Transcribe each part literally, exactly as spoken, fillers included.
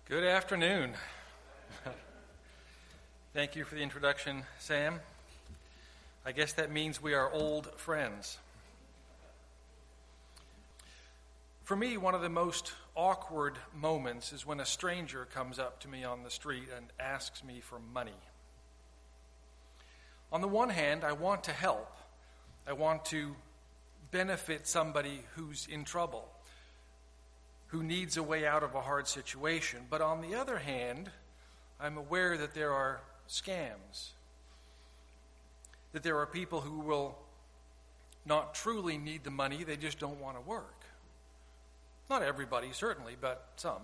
Good afternoon. Thank you for the introduction, Sam. I guess that means we are old friends. For me, one of the most awkward moments is when a stranger comes up to me on the street and asks me for money. On the one hand, I want to help. I want to benefit somebody who's in trouble, who needs a way out of a hard situation. But on the other hand, I'm aware that there are scams, that there are people who will not truly need the money, they just don't want to work. Not everybody, certainly, but some.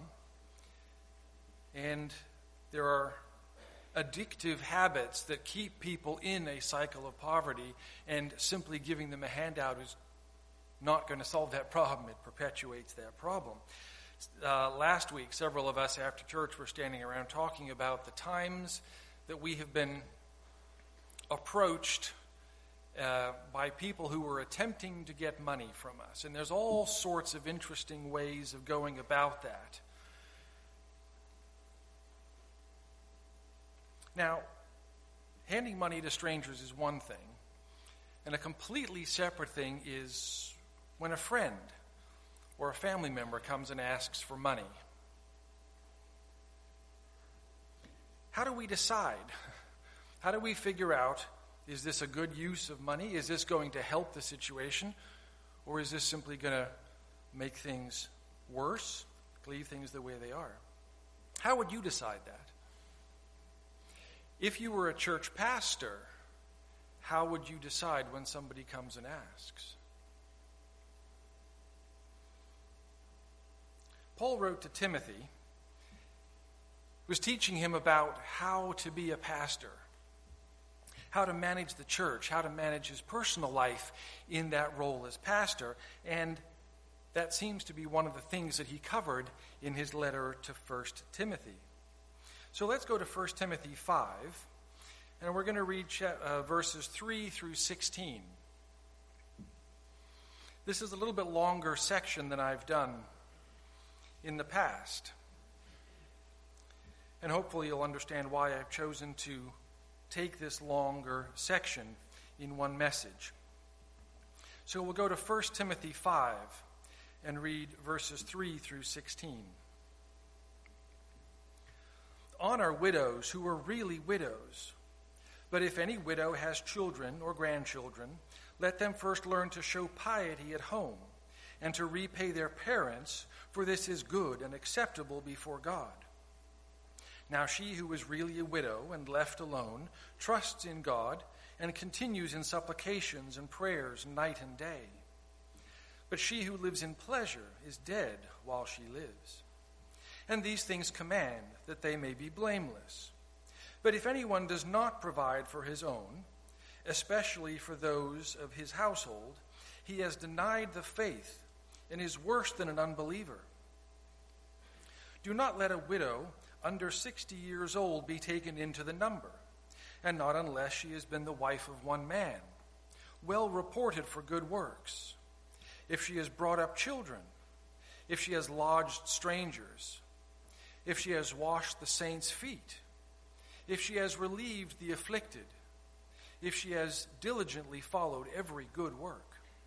And there are addictive habits that keep people in a cycle of poverty, and simply giving them a handout is not going to solve that problem. It perpetuates that problem. Uh, last week, several of us after church were standing around talking about the times that we have been approached uh, by people who were attempting to get money from us. And there's all sorts of interesting ways of going about that. Now, handing money to strangers is one thing, and a completely separate thing is when a friend or a family member comes and asks for money. How do we decide? How do we figure out, is this a good use of money? Is this going to help the situation? Or is this simply going to make things worse, leave things the way they are? How would you decide that? If you were a church pastor, how would you decide when somebody comes and asks? Paul wrote to Timothy, was teaching him about how to be a pastor, how to manage the church, how to manage his personal life in that role as pastor, and that seems to be one of the things that he covered in his letter to First Timothy. So let's go to First Timothy five, and we're going to read uh, verses three through sixteen. This is a little bit longer section than I've done in the past. And hopefully you'll understand why I've chosen to take this longer section in one message. So we'll go to First Timothy five and read verses three through sixteen. Honor widows who are really widows. But if any widow has children or grandchildren, let them first learn to show piety at home and to repay their parents, for this is good and acceptable before God. Now she who is really a widow and left alone trusts in God and continues in supplications and prayers night and day. But she who lives in pleasure is dead while she lives. And these things command that they may be blameless. But if anyone does not provide for his own, especially for those of his household, he has denied the faith and is worse than an unbeliever. Do not let a widow under sixty years old be taken into the number, and not unless she has been the wife of one man, well reported for good works. If she has brought up children, if she has lodged strangers, if she has washed the saints' feet, if she has relieved the afflicted, if she has diligently followed every good work.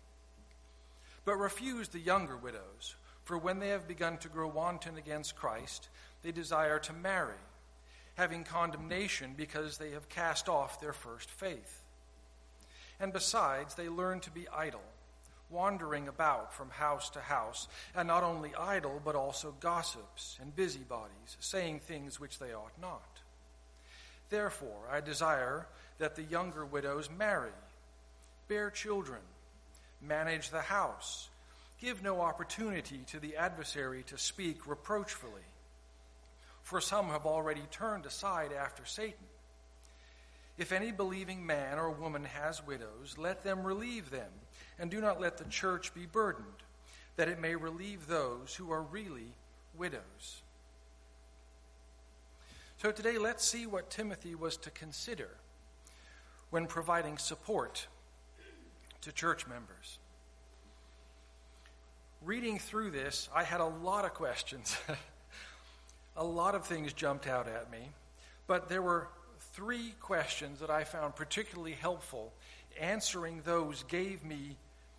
But refuse the younger widows, for when they have begun to grow wanton against Christ, they desire to marry, having condemnation because they have cast off their first faith. And besides, they learn to be idle, wandering about from house to house, and not only idle, but also gossips and busybodies, saying things which they ought not. Therefore, I desire that the younger widows marry, bear children, manage the house, give no opportunity to the adversary to speak reproachfully. For some have already turned aside after Satan. If any believing man or woman has widows, let them relieve them, and do not let the church be burdened, that it may relieve those who are really widows. So today, let's see what Timothy was to consider when providing support to church members. Reading through this, I had a lot of questions. a a lot of things jumped out at me, but there were three questions that I found particularly helpful. Answering those gave me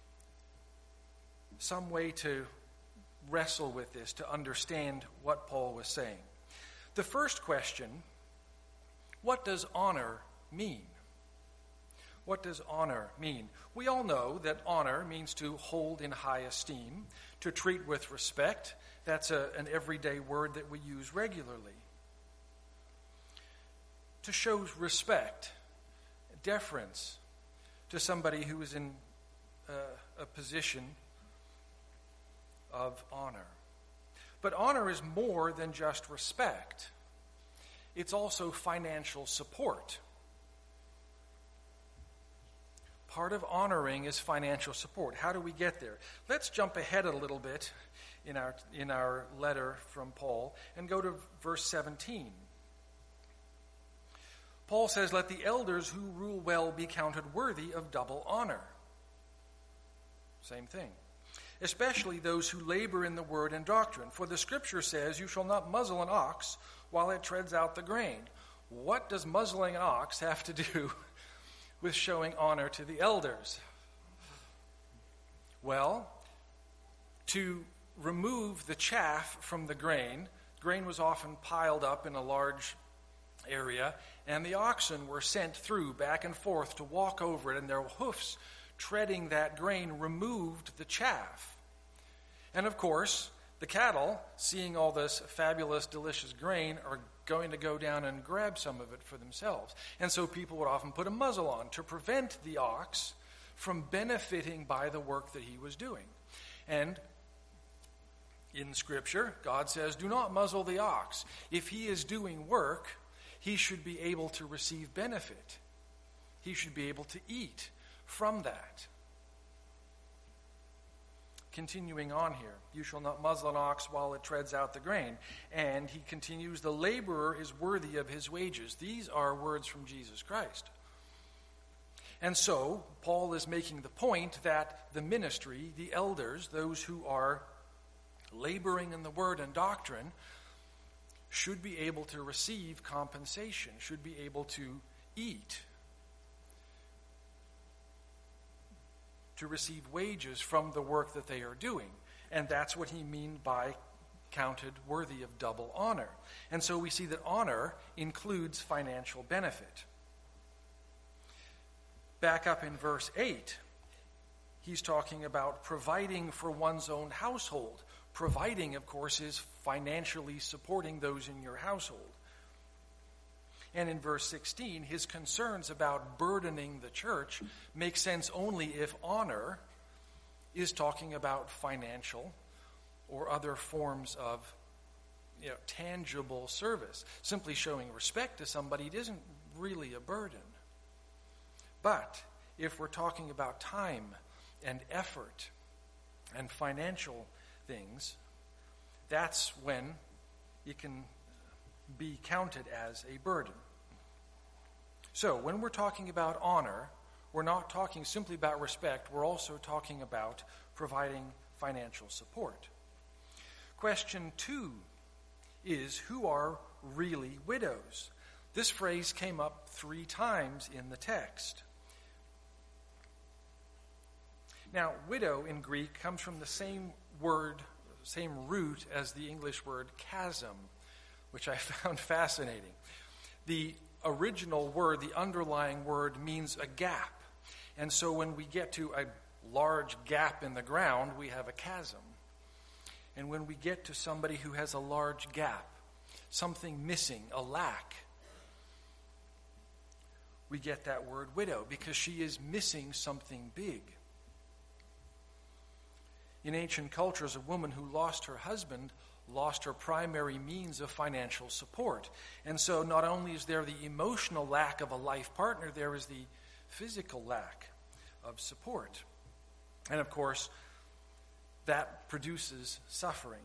some way to wrestle with this, to understand what Paul was saying. The first question, what does honor mean? What does honor mean? We all know that honor means to hold in high esteem, to treat with respect. That's a, an everyday word that we use regularly. To show respect, deference to somebody who is in uh, a position of honor. But honor is more than just respect. It's also financial support. Part of honoring is financial support. How do we get there? Let's jump ahead a little bit in our in our letter from Paul and go to verse seventeen. Paul says, "Let the elders who rule well be counted worthy of double honor." Same thing. "Especially those who labor in the word and doctrine. For the scripture says, 'You shall not muzzle an ox while it treads out the grain.'" What does muzzling an ox have to do with showing honor to the elders? Well, to remove the chaff from the grain, grain was often piled up in a large area, and the oxen were sent through back and forth to walk over it, and their hoofs treading that grain removed the chaff. And of course, the cattle, seeing all this fabulous, delicious grain, are going to go down and grab some of it for themselves. And so people would often put a muzzle on to prevent the ox from benefiting by the work that he was doing. And in Scripture, God says, do not muzzle the ox. If he is doing work, he should be able to receive benefit. He should be able to eat from that. Continuing on here, "You shall not muzzle an ox while it treads out the grain." And he continues, "The laborer is worthy of his wages." These are words from Jesus Christ. And so, Paul is making the point that the ministry, the elders, those who are laboring in the word and doctrine, should be able to receive compensation, should be able to eat, to receive wages from the work that they are doing. And that's what he means by counted worthy of double honor. And so we see that honor includes financial benefit. Back up in verse eight, he's talking about providing for one's own household. Providing, of course, is financially supporting those in your household. And in verse sixteen, his concerns about burdening the church make sense only if honor is talking about financial or other forms of, you know, tangible service. Simply showing respect to somebody isn't really a burden. But if we're talking about time and effort and financial things, that's when it can be counted as a burden. So when we're talking about honor, we're not talking simply about respect, we're also talking about providing financial support. Question two is, who are really widows? This phrase came up three times in the text. Now, widow in Greek comes from the same word, same root as the English word chasm, which I found fascinating. The original word, the underlying word, means a gap. And so when we get to a large gap in the ground, we have a chasm. And when we get to somebody who has a large gap, something missing, a lack, we get that word widow, because she is missing something big. In ancient cultures, a woman who lost her husband lost her primary means of financial support. And so not only is there the emotional lack of a life partner, there is the physical lack of support. And of course, that produces suffering.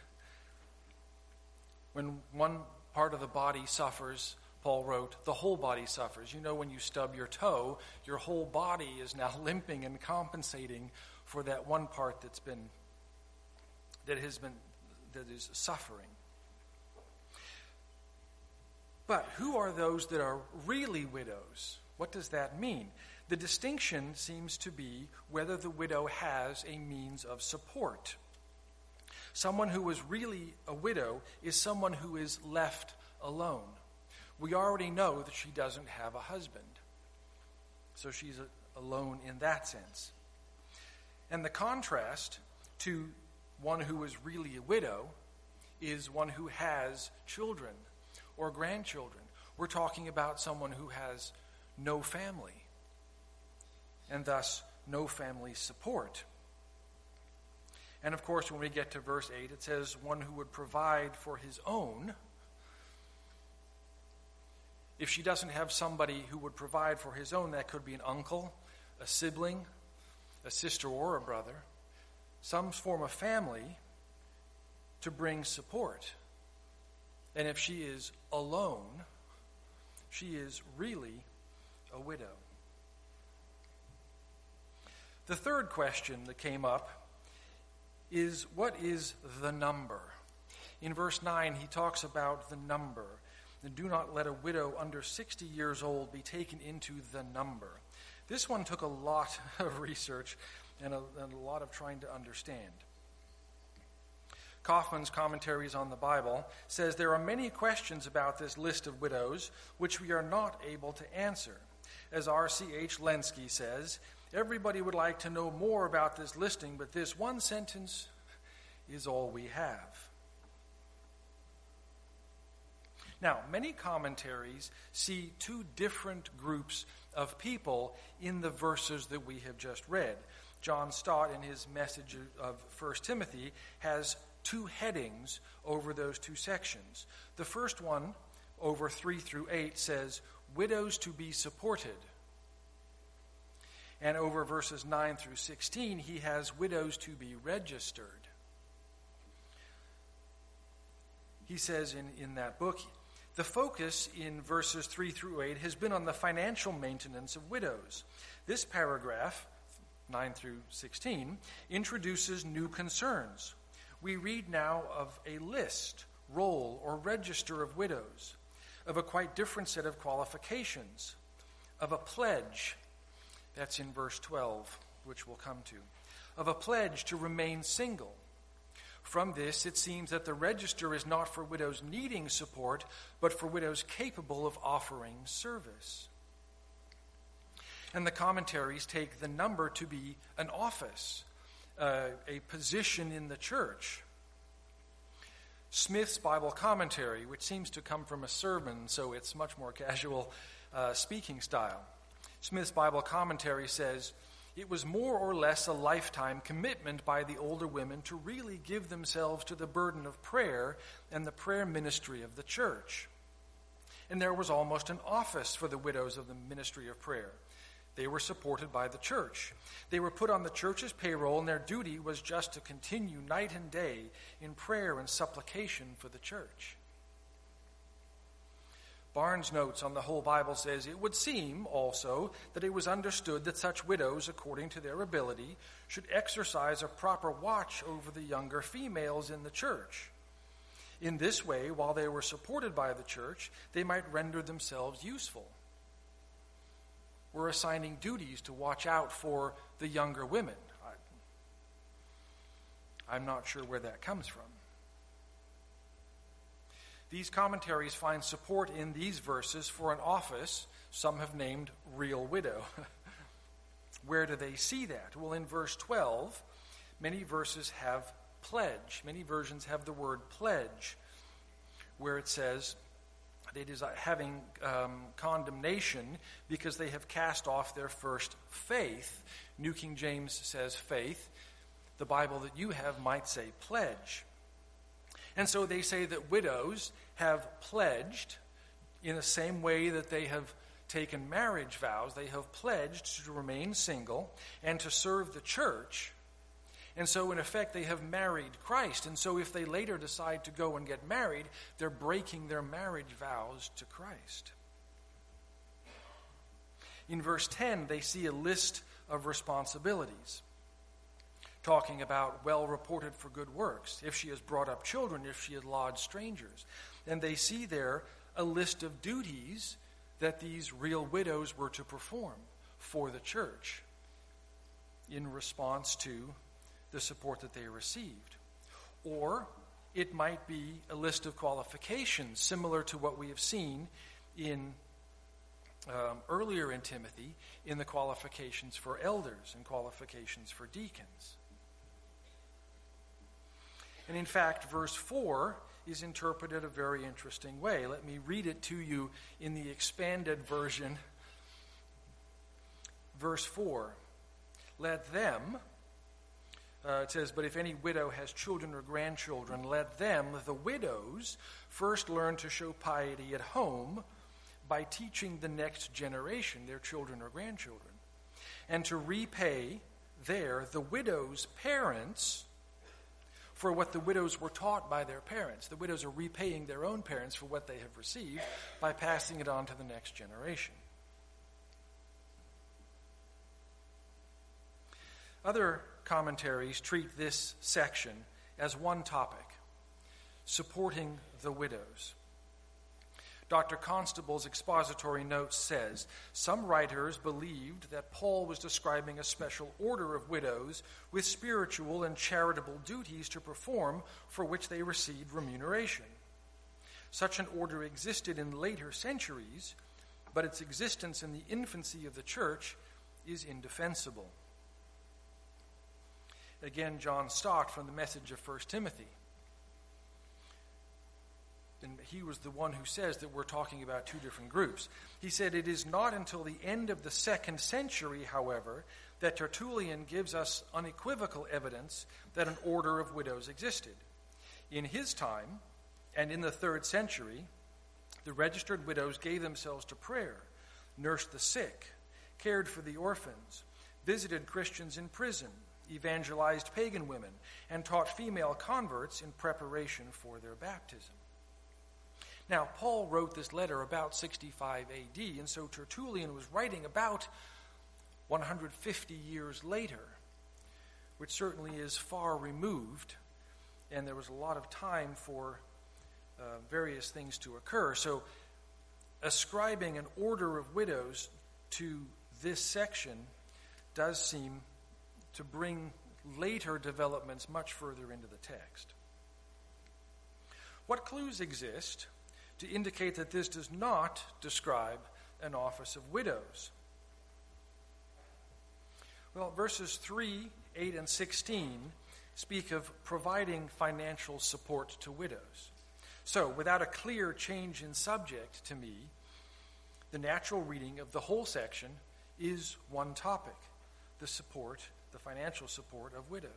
When one part of the body suffers, Paul wrote, the whole body suffers. You know, when you stub your toe, your whole body is now limping and compensating for that one part that's been, that has been, that is suffering. But who are those that are really widows? What does that mean? The distinction seems to be whether the widow has a means of support. Someone who is really a widow is someone who is left alone. We already know that she doesn't have a husband. So she's a, alone in that sense. And the contrast to one who is really a widow is one who has children or grandchildren. We're talking about someone who has no family and thus no family support. And of course, when we get to verse eight, it says one who would provide for his own. If she doesn't have somebody who would provide for his own, that could be an uncle, a sibling, a sister or a brother, some form of family to bring support. And if she is alone, she is really a widow. The third question that came up is, what is the number? In verse nine, he talks about the number. And do not let a widow under sixty years old be taken into the number. This one took a lot of research and a, and a lot of trying to understand. Kaufman's Commentaries on the Bible says there are many questions about this list of widows which we are not able to answer. As R C H Lenski says, everybody would like to know more about this listing, but this one sentence is all we have. Now, many commentaries see two different groups of people in the verses that we have just read. John Stott, in his message of First Timothy, has two headings over those two sections. The first one, over three through eight, says, widows to be supported. And over verses nine through sixteen, he has widows to be registered. He says in, in that book, the focus in verses three through eight has been on the financial maintenance of widows. This paragraph, nine through sixteen, introduces new concerns. We read now of a list, roll, or register of widows, of a quite different set of qualifications, of a pledge, that's in verse twelve, which we'll come to, of a pledge to remain single. From this, it seems that the register is not for widows needing support, but for widows capable of offering service. And the commentaries take the number to be an office, uh, a position in the church. Smith's Bible Commentary, which seems to come from a sermon, so it's much more casual uh, speaking style. Smith's Bible Commentary says, it was more or less a lifetime commitment by the older women to really give themselves to the burden of prayer and the prayer ministry of the church. And there was almost an office for the widows of the ministry of prayer. They were supported by the church. They were put on the church's payroll, and their duty was just to continue night and day in prayer and supplication for the church. Barnes' notes on the whole Bible says, it would seem also that it was understood that such widows, according to their ability, should exercise a proper watch over the younger females in the church. In this way, while they were supported by the church, they might render themselves useful. We're assigning duties to watch out for the younger women. I, I'm not sure where that comes from. These commentaries find support in these verses for an office some have named real widow. Where do they see that? Well, in verse twelve, many verses have pledge. Many versions have the word pledge, where it says they desire having um, condemnation because they have cast off their first faith. New King James says faith. The Bible that you have might say pledge. And so they say that widows have pledged in the same way that they have taken marriage vows. They have pledged to remain single and to serve the church. And so in effect they have married Christ. And so if they later decide to go and get married, they're breaking their marriage vows to Christ. In verse ten, they see a list of responsibilities, talking about well reported for good works, if she has brought up children, if she has lodged strangers. And they see there a list of duties that these real widows were to perform for the church in response to the support that they received. Or it might be a list of qualifications similar to what we have seen in um, earlier in Timothy in the qualifications for elders and qualifications for deacons. And in fact, verse four is interpreted a very interesting way. Let me read it to you in the expanded version. Verse four, let them, uh, it says, but if any widow has children or grandchildren, let them, the widows, first learn to show piety at home by teaching the next generation, their children or grandchildren, and to repay there the widow's parents for what the widows were taught by their parents. The widows are repaying their own parents for what they have received by passing it on to the next generation. Other commentaries treat this section as one topic, supporting the widows. Doctor Constable's expository note says, some writers believed that Paul was describing a special order of widows with spiritual and charitable duties to perform for which they received remuneration. Such an order existed in later centuries, but its existence in the infancy of the church is indefensible. Again, John Stott from the message of First Timothy. And he was the one who says that we're talking about two different groups. He said, it is not until the end of the second century, however, that Tertullian gives us unequivocal evidence that an order of widows existed. In his time, and in the third century, the registered widows gave themselves to prayer, nursed the sick, cared for the orphans, visited Christians in prison, evangelized pagan women, and taught female converts in preparation for their baptism. Now, Paul wrote this letter about sixty-five A D, and so Tertullian was writing about one hundred fifty years later, which certainly is far removed, and there was a lot of time for uh, various things to occur. So, ascribing an order of widows to this section does seem to bring later developments much further into the text. What clues exist to indicate that this does not describe an office of widows? Well, verses three, eight, and sixteen speak of providing financial support to widows. So, without a clear change in subject to me, the natural reading of the whole section is one topic, the support, the financial support of widows.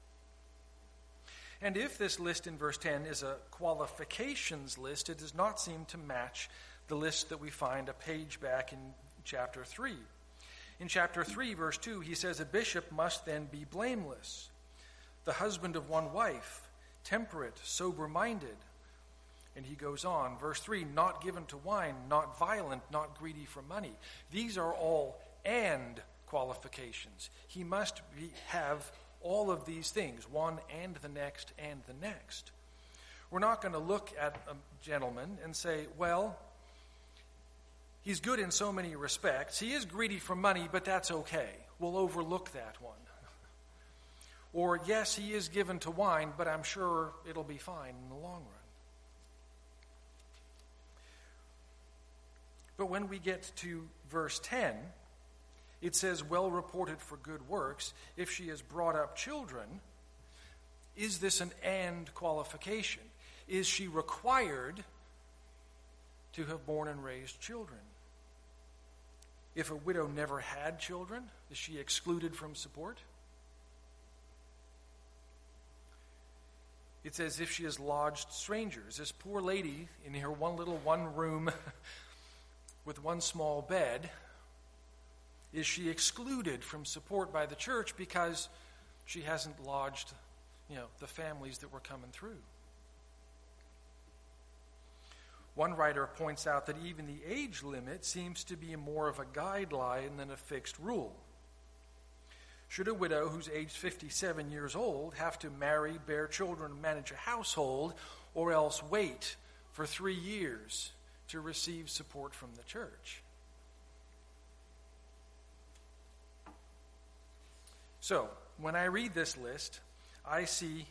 And if this list in verse ten is a qualifications list, it does not seem to match the list that we find a page back in chapter three. In chapter three, verse two, he says, a bishop must then be blameless, the husband of one wife, temperate, sober-minded. And he goes on, verse three, not given to wine, not violent, not greedy for money. These are all and qualifications. He must be, have all of these things, one and the next and the next. We're not going to look at a gentleman and say, well, he's good in so many respects. He is greedy for money, but that's okay. We'll overlook that one. Or, yes, he is given to wine, but I'm sure it'll be fine in the long run. But when we get to verse ten, it says, well reported for good works, if she has brought up children. Is this an and qualification? Is she required to have born and raised children? If a widow never had children, is she excluded from support? It says, if she has lodged strangers. This poor lady in her one little one room with one small bed, is she excluded from support by the church because she hasn't lodged, you know, the families that were coming through? One writer points out that even the age limit seems to be more of a guideline than a fixed rule. Should a widow who's aged fifty-seven years old have to marry, bear children, and manage a household, or else wait for three years to receive support from the church. So, when I read this list, I see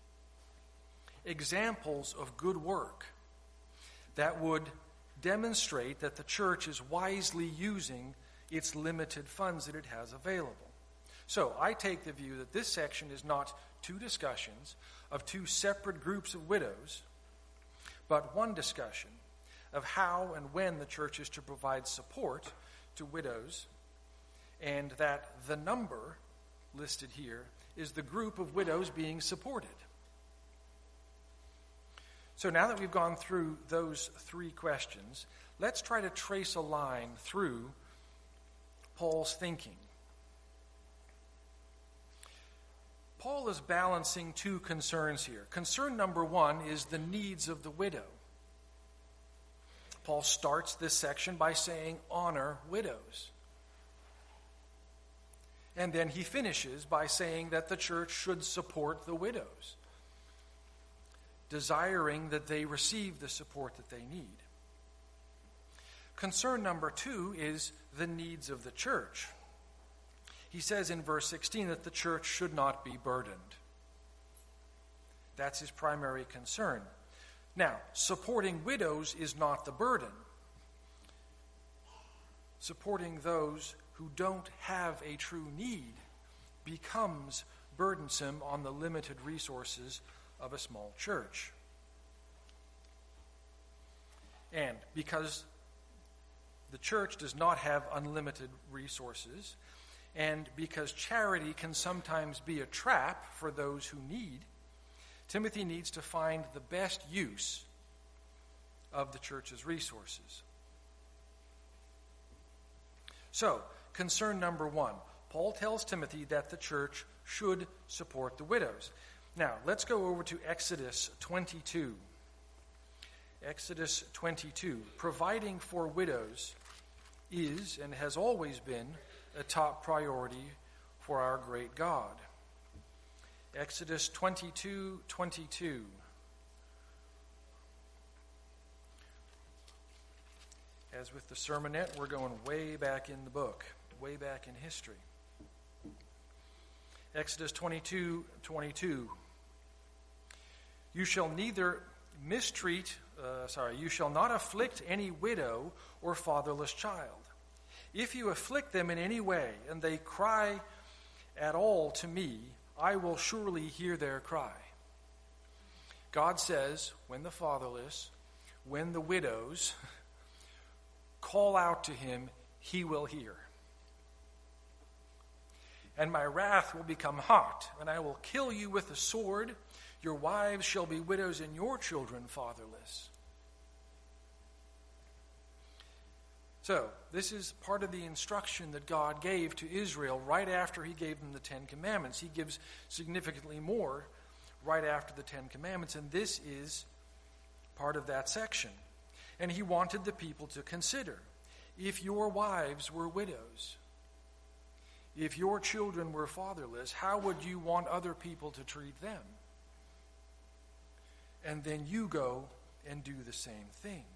examples of good work that would demonstrate that the church is wisely using its limited funds that it has available. So I take the view that this section is not two discussions of two separate groups of widows, but one discussion of how and when the church is to provide support to widows, and that the number listed here is the group of widows being supported. So now that we've gone through those three questions, let's try to trace a line through Paul's thinking. Paul is balancing two concerns here. Concern number one is the needs of the widow. Paul starts this section by saying, honor widows. And then he finishes by saying that the church should support the widows, desiring that they receive the support that they need. Concern number two is the needs of the church. He says in verse sixteen that the church should not be burdened. That's his primary concern. Now, supporting widows is not the burden. Supporting those who don't have a true need becomes burdensome on the limited resources of a small church. And because the church does not have unlimited resources, and because charity can sometimes be a trap for those who need, Timothy needs to find the best use of the church's resources. So, concern number one, Paul tells Timothy that the church should support the widows. Now, let's go over to Exodus twenty-two. Exodus twenty-two. Providing for widows is and has always been a top priority for our great God. Exodus twenty-two twenty-two. As with the sermonette, we're going way back in the book, way back in history. Exodus twenty-two twenty-two. You shall neither mistreat, uh, sorry, you shall not afflict any widow or fatherless child. If you afflict them in any way, and they cry at all to me, I will surely hear their cry. God says, when the fatherless, when the widows call out to him, he will hear. And my wrath will become hot, and I will kill you with a sword. Your wives shall be widows, and your children fatherless. So, this is part of the instruction that God gave to Israel right after he gave them the Ten Commandments. He gives significantly more right after the Ten Commandments, and this is part of that section. And he wanted the people to consider, if your wives were widows, if your children were fatherless, how would you want other people to treat them? And then you go and do the same thing.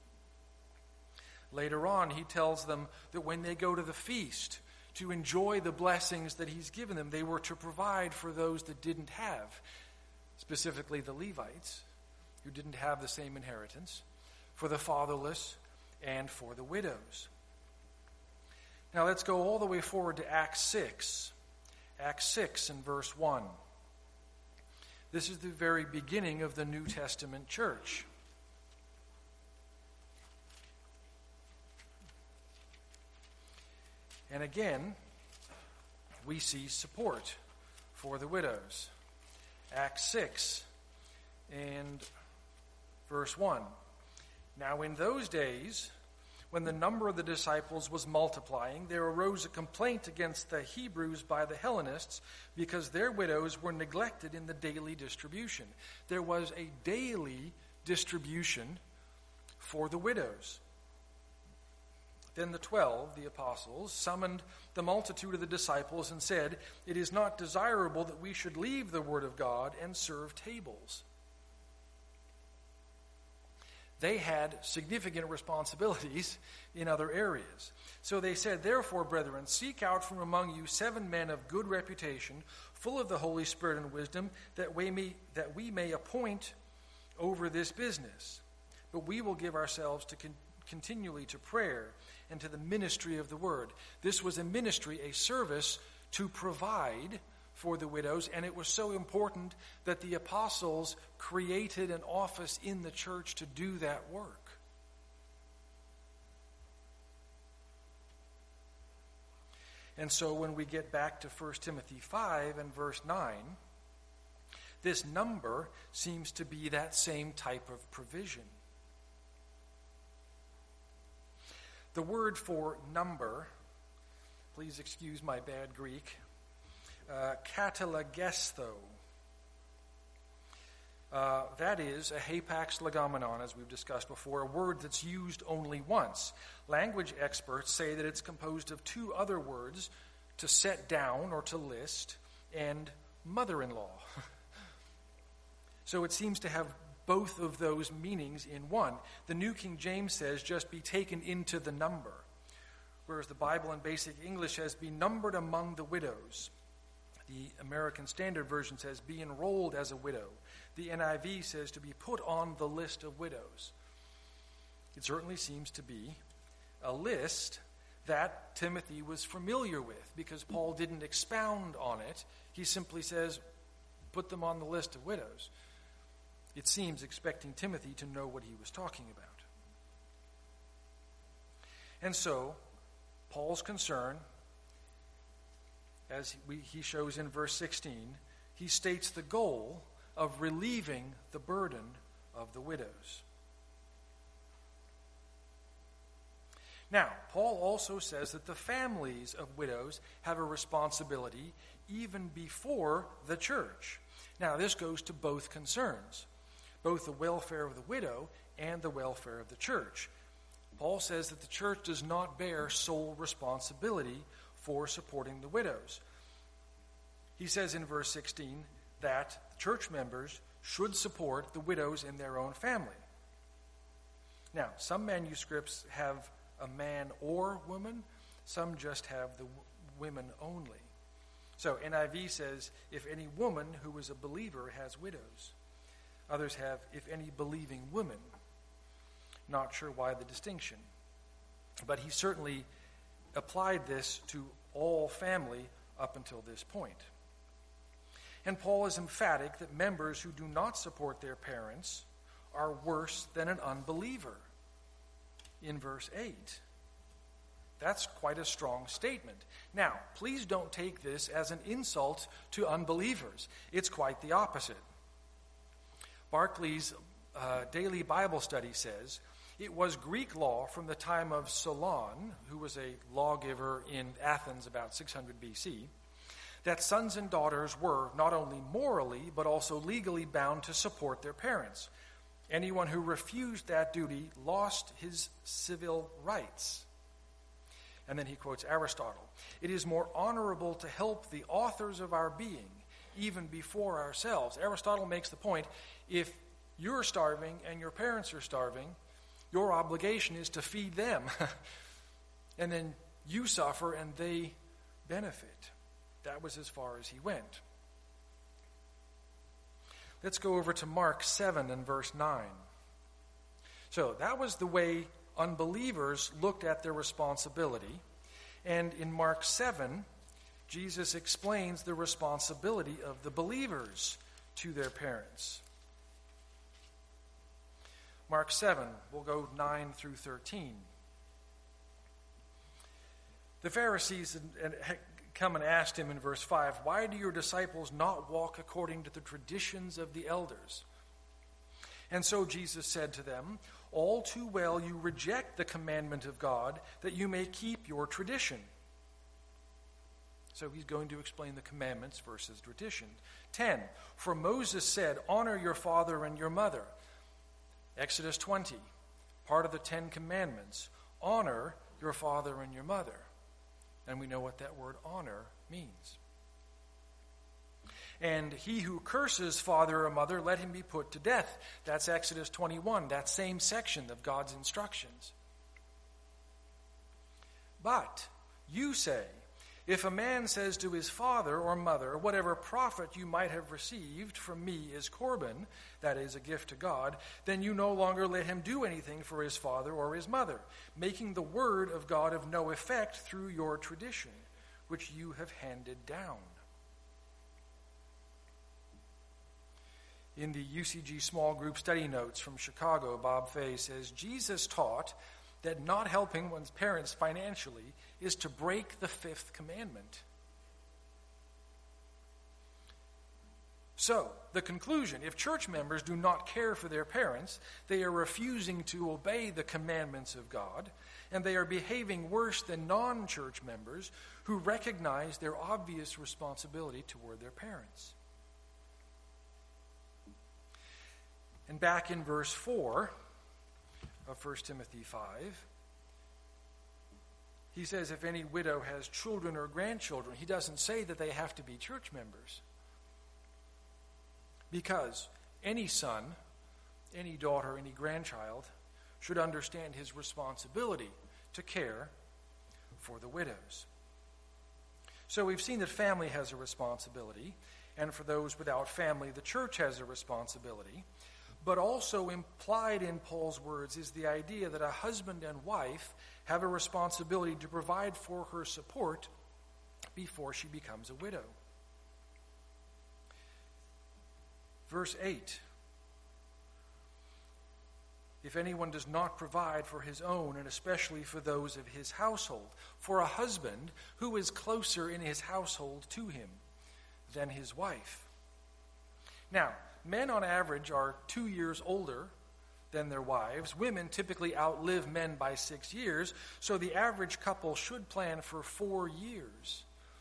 Later on, he tells them that when they go to the feast to enjoy the blessings that he's given them, they were to provide for those that didn't have, specifically the Levites, who didn't have the same inheritance, for the fatherless and for the widows. Now let's go all the way forward to Acts six. Acts six and verse one. This is the very beginning of the New Testament church. And again, we see support for the widows. Acts six and verse one. Now in those days, when the number of the disciples was multiplying, there arose a complaint against the Hebrews by the Hellenists because their widows were neglected in the daily distribution. There was a daily distribution for the widows. Then the twelve, the apostles, summoned the multitude of the disciples and said, "It is not desirable that we should leave the word of God and serve tables." they had significant responsibilities in other areas. So they said, "Therefore, brethren, seek out from among you seven men of good reputation, full of the Holy Spirit and wisdom, that we may, that we may appoint over this business. But we will give ourselves to con- continually to prayer and to the ministry of the word." This was a ministry, a service to provide for the widows, and it was so important that the apostles created an office in the church to do that work. And so when we get back to First Timothy five and verse nine, this number seems to be that same type of provision. The word for number, please excuse my bad Greek, uh, katalagesto. Uh, that is a hapax legomenon, as we've discussed before, a word that's used only once. Language experts say that it's composed of two other words, to set down or to list, and mother-in-law. So it seems to have both of those meanings in one. The New King James says, "just be taken into the number," whereas the Bible in Basic English says, "be numbered among the widows." The American Standard Version says, "be enrolled as a widow." The N I V says, "to be put on the list of widows." It certainly seems to be a list that Timothy was familiar with, because Paul didn't expound on it. He simply says, put them on the list of widows. It seems expecting Timothy to know what he was talking about. And so, Paul's concern, as we, he shows in verse sixteen, he states the goal of relieving the burden of the widows. Now, Paul also says that the families of widows have a responsibility even before the church. Now, this goes to both concerns, both the welfare of the widow and the welfare of the church. Paul says that the church does not bear sole responsibility for supporting the widows. He says in verse sixteen that church members should support the widows in their own family. Now, some manuscripts have a man or woman, some just have the w- women only. So N I V says, if any woman who is a believer has widows. Others have, if any believing woman. Not sure why the distinction. But he certainly applied this to all family up until this point. And Paul is emphatic that members who do not support their parents are worse than an unbeliever in verse eight. That's quite a strong statement. Now, please don't take this as an insult to unbelievers. It's quite the opposite. Barclay's uh, Daily Bible Study says, it was Greek law from the time of Solon, who was a lawgiver in Athens about six hundred B C, that sons and daughters were not only morally but also legally bound to support their parents. Anyone who refused that duty lost his civil rights. And then he quotes Aristotle. It is more honorable to help the authors of our being, even before ourselves. Aristotle makes the point, if you're starving and your parents are starving, your obligation is to feed them. And then you suffer and they benefit. That was as far as he went. Let's go over to Mark seven and verse nine. So that was the way unbelievers looked at their responsibility. And in Mark seven, Jesus explains the responsibility of the believers to their parents. Mark seven, we'll go nine through thirteen. The Pharisees come and asked him in verse five, "Why do your disciples not walk according to the traditions of the elders?" And so Jesus said to them, "All too well you reject the commandment of God, that you may keep your tradition." So he's going to explain the commandments versus tradition. ten, "For Moses said, 'Honor your father and your mother.'" Exodus twenty, part of the Ten Commandments, "Honor your father and your mother." And we know what that word honor means. And he who curses father or mother, let him be put to death. That's Exodus twenty-one, that same section of God's instructions. But you say, if a man says to his father or mother, whatever profit you might have received from me is Corban, that is, a gift to God, then you no longer let him do anything for his father or his mother, making the word of God of no effect through your tradition, which you have handed down. In the U C G Small Group Study Notes from Chicago, Bob Fay says, Jesus taught that not helping one's parents financially is to break the fifth commandment. So, the conclusion, if church members do not care for their parents, they are refusing to obey the commandments of God, and they are behaving worse than non-church members who recognize their obvious responsibility toward their parents. And back in verse four of First Timothy five, he says if any widow has children or grandchildren, he doesn't say that they have to be church members. Because any son, any daughter, any grandchild should understand his responsibility to care for the widows. So we've seen that family has a responsibility, and for those without family, the church has a responsibility. But also implied in Paul's words is the idea that a husband and wife have a responsibility to provide for her support before she becomes a widow. Verse eight. If anyone does not provide for his own, and especially for those of his household, for a husband who is closer in his household to him than his wife. Now, men on average are two years older than their wives. Women typically outlive men by six years, so the average couple should plan for four years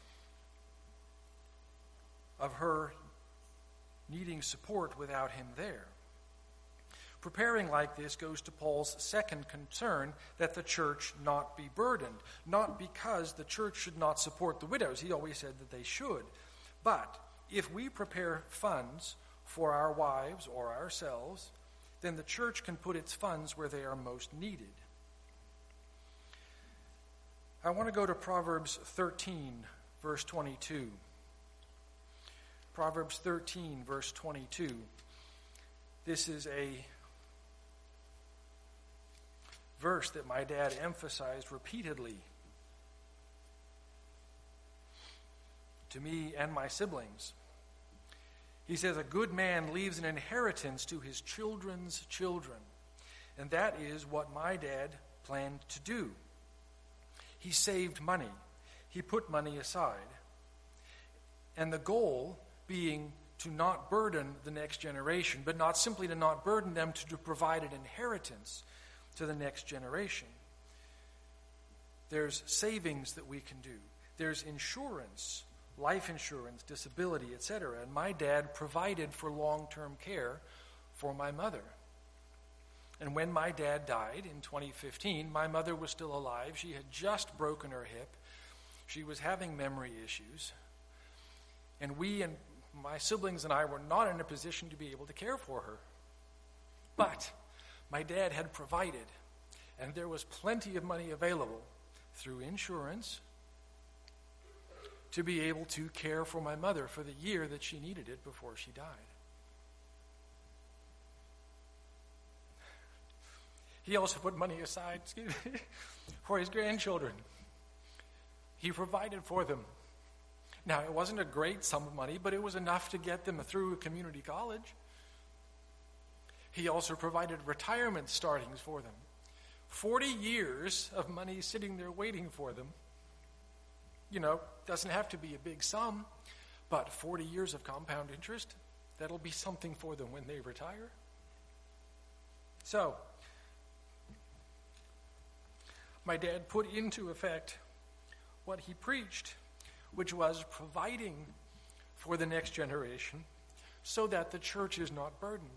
of her needing support without him there. Preparing like this goes to Paul's second concern, that the church not be burdened. Not because the church should not support the widows. He always said that they should. But if we prepare funds for our wives or ourselves, then the church can put its funds where they are most needed. I want to go to Proverbs thirteen, verse twenty-two. Proverbs thirteen, verse twenty-two. This is a verse that my dad emphasized repeatedly to me and my siblings. He says, a good man leaves an inheritance to his children's children. And that is what my dad planned to do. He saved money. He put money aside. And the goal being to not burden the next generation, but not simply to not burden them, to, to provide an inheritance to the next generation. There's savings that we can do. There's insurance, life insurance, disability, et cetera. And my dad provided for long-term care for my mother. And when my dad died in twenty fifteen, my mother was still alive. She had just broken her hip. She was having memory issues. And we and my siblings and I were not in a position to be able to care for her. But my dad had provided, and there was plenty of money available through insurance to be able to care for my mother for the year that she needed it before she died. He also put money aside, excuse me, for his grandchildren. He provided for them. Now, it wasn't a great sum of money, but it was enough to get them through a community college. He also provided retirement startings for them. Forty years of money sitting there waiting for them. You know, doesn't have to be a big sum, but forty years of compound interest, that'll be something for them when they retire. So, my dad put into effect what he preached, which was providing for the next generation so that the church is not burdened.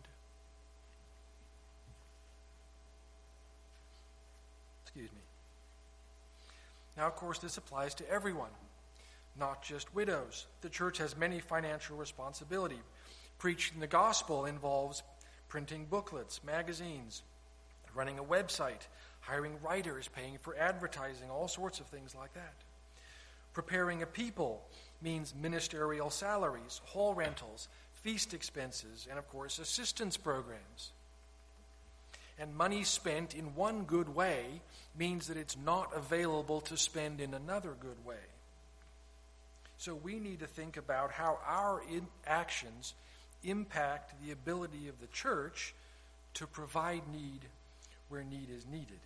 Excuse me. Now, of course, this applies to everyone, not just widows. The church has many financial responsibility. Preaching the gospel involves printing booklets, magazines, running a website, hiring writers, paying for advertising, all sorts of things like that. Preparing a people means ministerial salaries, hall rentals, feast expenses, and of course assistance programs. And money spent in one good way means that it's not available to spend in another good way. So we need to think about how our in- actions impact the ability of the church to provide need where need is needed.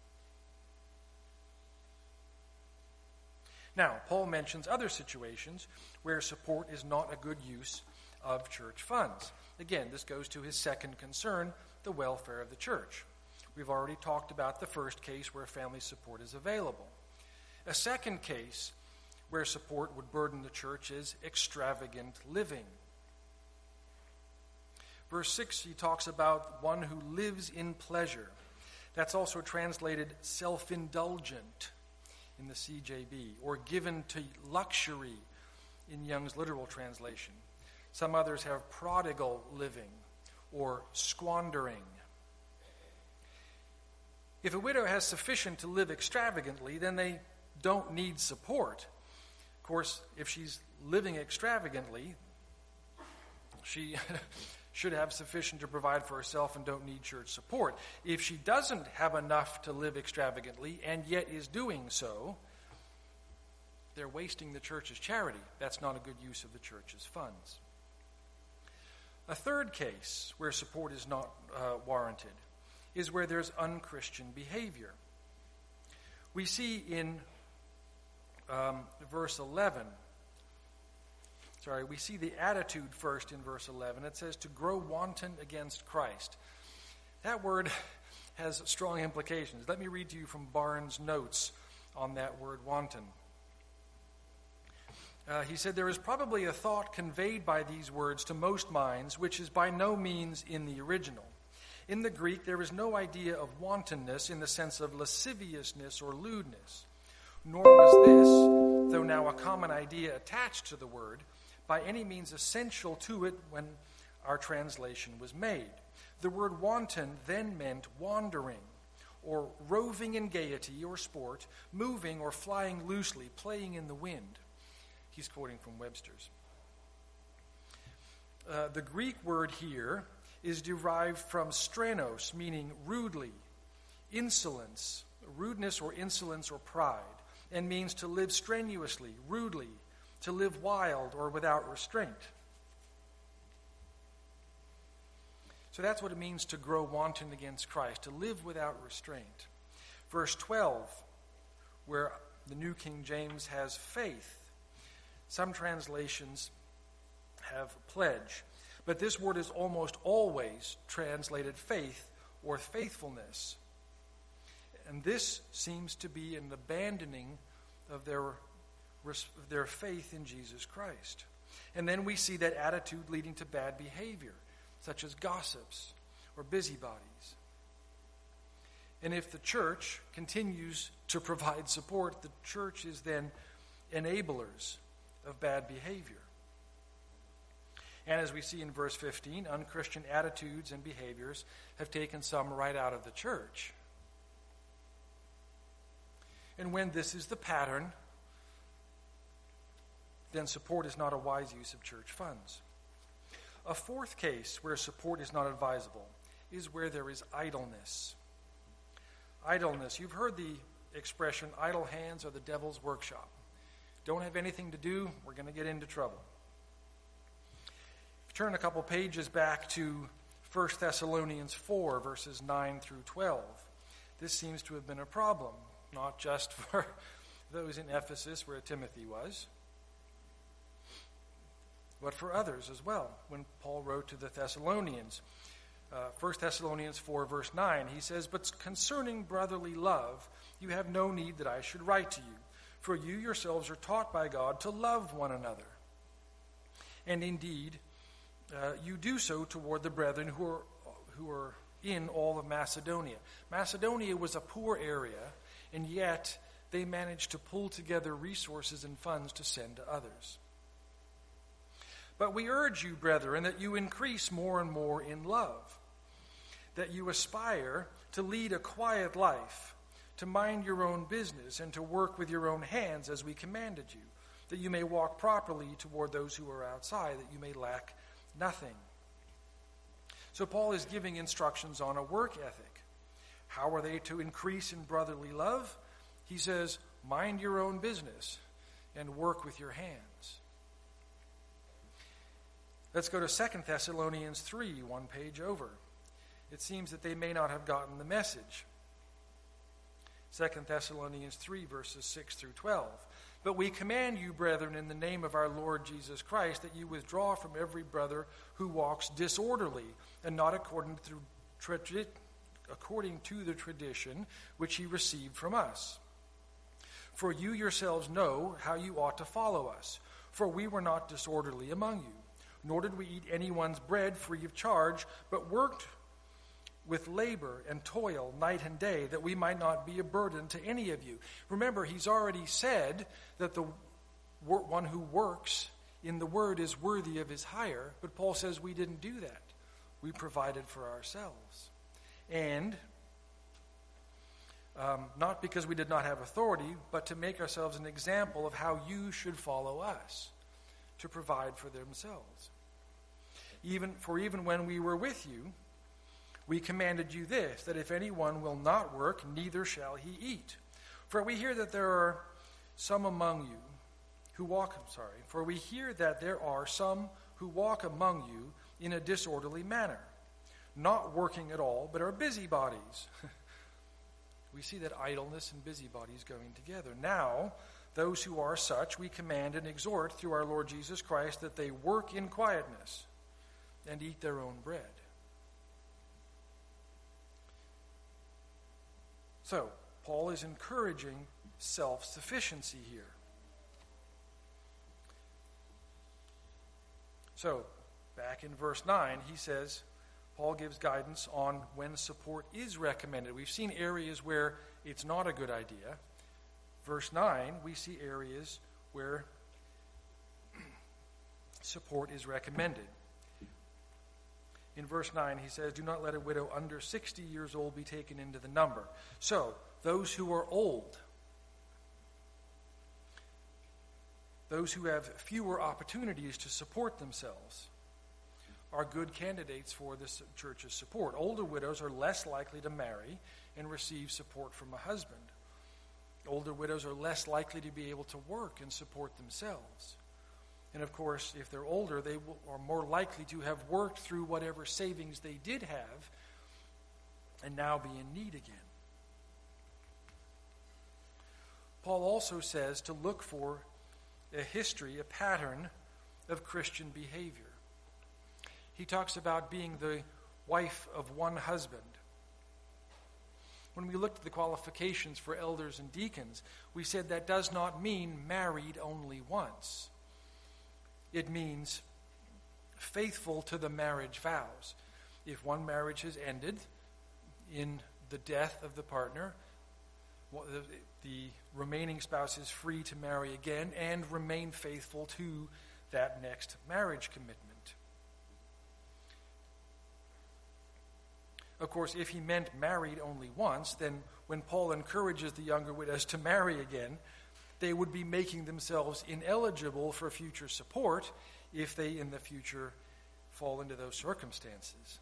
Now, Paul mentions other situations where support is not a good use of church funds. Again, this goes to his second concern, the welfare of the church. We've already talked about the first case where family support is available. A second case where support would burden the church is extravagant living. Verse six, he talks about one who lives in pleasure. That's also translated self-indulgent in the C J B, or given to luxury in Young's literal translation. Some others have prodigal living or squandering. If a widow has sufficient to live extravagantly, then they don't need support. Of course, if she's living extravagantly, she should have sufficient to provide for herself and don't need church support. If she doesn't have enough to live extravagantly and yet is doing so, they're wasting the church's charity. That's not a good use of the church's funds. A third case where support is not uh, warranted is where there's unchristian behavior. We see in um, verse eleven, sorry, we see the attitude first in verse eleven. It says to grow wanton against Christ. That word has strong implications. Let me read to you from Barnes' notes on that word wanton. Uh, he said, there is probably a thought conveyed by these words to most minds which is by no means in the original. In the Greek, there is no idea of wantonness in the sense of lasciviousness or lewdness. Nor was this, though now a common idea attached to the word, by any means essential to it when our translation was made. The word wanton then meant wandering, or roving in gaiety or sport, moving or flying loosely, playing in the wind. He's quoting from Webster's. Uh, the Greek word here is derived from strenos, meaning rudely, insolence, rudeness or insolence or pride, and means to live strenuously, rudely, to live wild or without restraint. So that's what it means to grow wanton against Christ, to live without restraint. Verse twelve, where the New King James has faith. Some translations have pledge, but this word is almost always translated faith or faithfulness. And this seems to be an abandoning of their, their faith in Jesus Christ. And then we see that attitude leading to bad behavior, such as gossips or busybodies. And if the church continues to provide support, the church is then enablers of bad behavior. And as we see in verse fifteen, unchristian attitudes and behaviors have taken some right out of the church. And when this is the pattern, then support is not a wise use of church funds. A fourth case where support is not advisable is where there is idleness. Idleness. You've heard the expression, idle hands are the devil's workshop. Don't have anything to do, we're going to get into trouble. If you turn a couple pages back to First Thessalonians four, verses nine through twelve, this seems to have been a problem, not just for those in Ephesus where Timothy was, but for others as well. When Paul wrote to the Thessalonians, uh, First Thessalonians four, verse nine, he says, but concerning brotherly love, you have no need that I should write to you, for you yourselves are taught by God to love one another. And indeed, uh, you do so toward the brethren who are, who are in all of Macedonia. Macedonia was a poor area, and yet they manage to pull together resources and funds to send to others. But we urge you, brethren, that you increase more and more in love, that you aspire to lead a quiet life, to mind your own business, and to work with your own hands as we commanded you, that you may walk properly toward those who are outside, that you may lack nothing. So Paul is giving instructions on a work ethic. How are they to increase in brotherly love? He says, mind your own business and work with your hands. Let's go to Second Thessalonians three, one page over. It seems that they may not have gotten the message. Second Thessalonians three, verses six through twelve. But we command you, brethren, in the name of our Lord Jesus Christ, that you withdraw from every brother who walks disorderly and not according to, tra- according to the tradition which he received from us. For you yourselves know how you ought to follow us. For we were not disorderly among you, nor did we eat anyone's bread free of charge, but worked with labor and toil night and day, that we might not be a burden to any of you. Remember, he's already said that the one who works in the word is worthy of his hire, but Paul says we didn't do that. We provided for ourselves. And um, not because we did not have authority, but to make ourselves an example of how you should follow us, to provide for themselves. Even for even when we were with you, we commanded you this, that if anyone will not work, neither shall he eat. For we hear that there are some among you who walk, I'm sorry, for we hear that there are some who walk among you in a disorderly manner, not working at all, but are busybodies. We see that idleness and busybodies going together. Now, those who are such, we command and exhort through our Lord Jesus Christ that they work in quietness and eat their own bread. So, Paul is encouraging self-sufficiency here. So, back in verse nine, he says, Paul gives guidance on when support is recommended. We've seen areas where it's not a good idea. Verse nine, we see areas where support is recommended. In verse nine, he says, do not let a widow under sixty years old be taken into the number. So, those who are old, those who have fewer opportunities to support themselves, are good candidates for this church's support. Older widows are less likely to marry and receive support from a husband. Older widows are less likely to be able to work and support themselves. And of course, if they're older, they will, are more likely to have worked through whatever savings they did have and now be in need again. Paul also says to look for a history, a pattern of Christian behavior. He talks about being the wife of one husband. When we looked at the qualifications for elders and deacons, we said that does not mean married only once. It means faithful to the marriage vows. If one marriage has ended in the death of the partner, the remaining spouse is free to marry again and remain faithful to that next marriage commitment. Of course, if he meant married only once, then when Paul encourages the younger widows to marry again, they would be making themselves ineligible for future support if they in the future fall into those circumstances.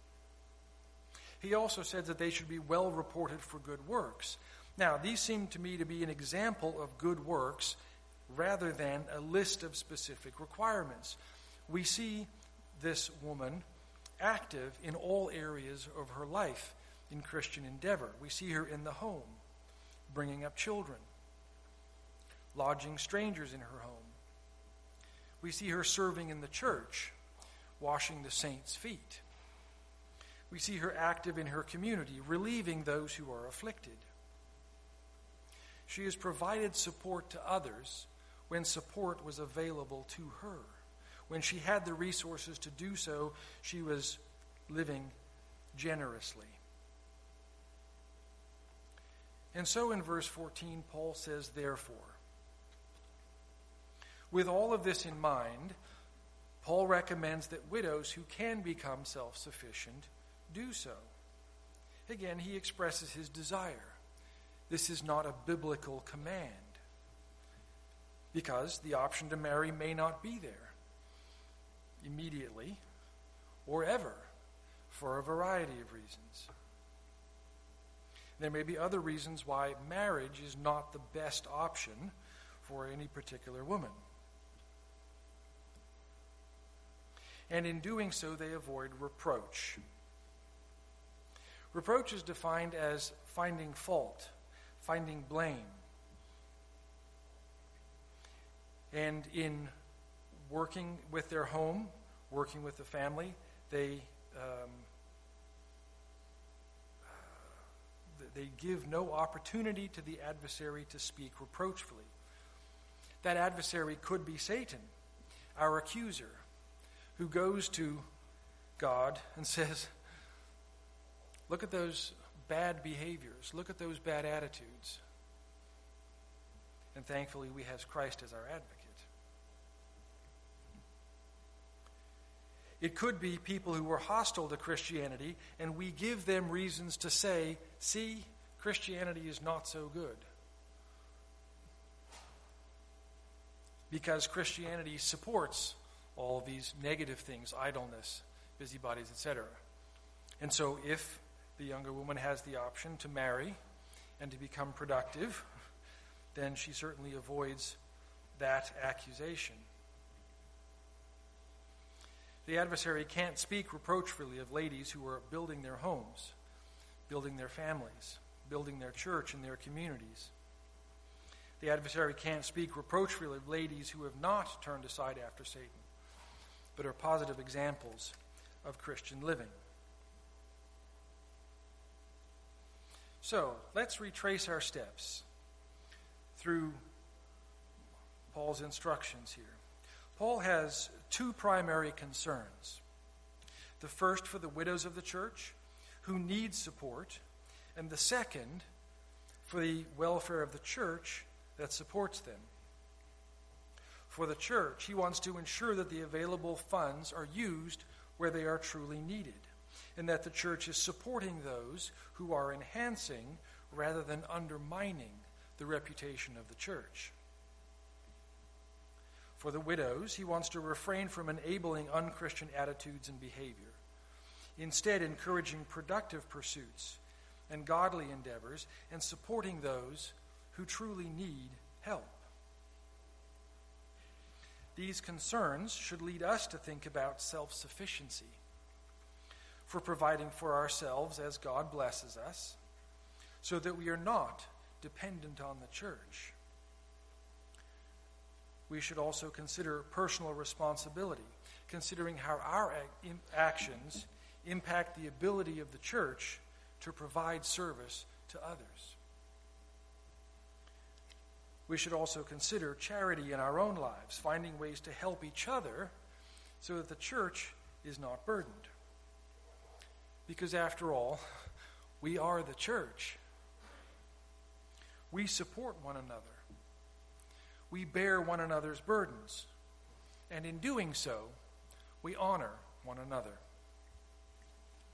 He also said that they should be well reported for good works. Now, these seem to me to be an example of good works rather than a list of specific requirements. We see this woman active in all areas of her life in Christian endeavor. We see her in the home, bringing up children, lodging strangers in her home. We see her serving in the church, washing the saints' feet. We see her active in her community, relieving those who are afflicted. She has provided support to others when support was available to her. When she had the resources to do so, she was living generously. And so in verse fourteen, Paul says, therefore. With all of this in mind, Paul recommends that widows who can become self-sufficient do so. Again, he expresses his desire. This is not a biblical command, because the option to marry may not be there immediately or ever for a variety of reasons. There may be other reasons why marriage is not the best option for any particular woman. And in doing so, they avoid reproach. Reproach is defined as finding fault, finding blame. And in working with their home, working with the family, they um, they give no opportunity to the adversary to speak reproachfully. That adversary could be Satan, our accuser, who goes to God and says, look at those bad behaviors, look at those bad attitudes. And thankfully we have Christ as our advocate. It could be people who were hostile to Christianity, and we give them reasons to say, see, Christianity is not so good. Because Christianity supports all of these negative things, idleness, busybodies, et cetera. And so if the younger woman has the option to marry and to become productive, then she certainly avoids that accusation. The adversary can't speak reproachfully of ladies who are building their homes, building their families, building their church and their communities. The adversary can't speak reproachfully of ladies who have not turned aside after Satan, but are positive examples of Christian living. So, let's retrace our steps through Paul's instructions here. Paul has two primary concerns. The first for the widows of the church who need support, and the second for the welfare of the church that supports them. For the church, he wants to ensure that the available funds are used where they are truly needed, and that the church is supporting those who are enhancing rather than undermining the reputation of the church. For the widows, he wants to refrain from enabling unchristian attitudes and behavior, instead encouraging productive pursuits and godly endeavors and supporting those who truly need help. These concerns should lead us to think about self-sufficiency, for providing for ourselves as God blesses us, so that we are not dependent on the church. We should also consider personal responsibility, considering how our actions impact the ability of the church to provide service to others. We should also consider charity in our own lives, finding ways to help each other so that the church is not burdened. Because after all, we are the church. We support one another. We bear one another's burdens. And in doing so, we honor one another.